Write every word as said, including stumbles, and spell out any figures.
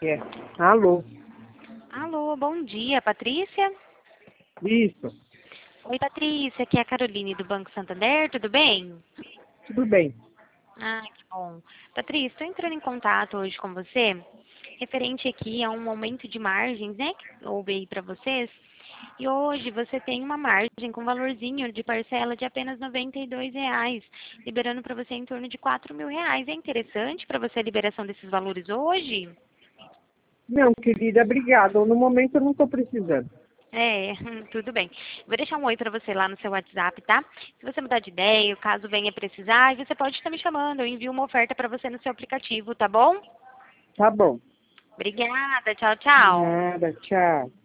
É. Alô? Alô, bom dia, Patrícia? Isso. Oi, Patrícia, aqui é a Caroline do Banco Santander, tudo bem? Tudo bem. Ah, que bom. Patrícia, estou entrando em contato hoje com você, referente aqui a um aumento de margens, né, que houve aí para vocês. E hoje você tem uma margem com valorzinho de parcela de apenas noventa e dois reais, liberando para você em torno de quatro mil reais. É interessante para você a liberação desses valores hoje? Não, querida, obrigada. No momento eu não estou precisando. É, tudo bem. Vou deixar um oi para você lá no seu WhatsApp, tá? Se você mudar de ideia, caso venha precisar, você pode estar me chamando. Eu envio uma oferta para você no seu aplicativo, tá bom? Tá bom. Obrigada, tchau, tchau. Nada, tchau.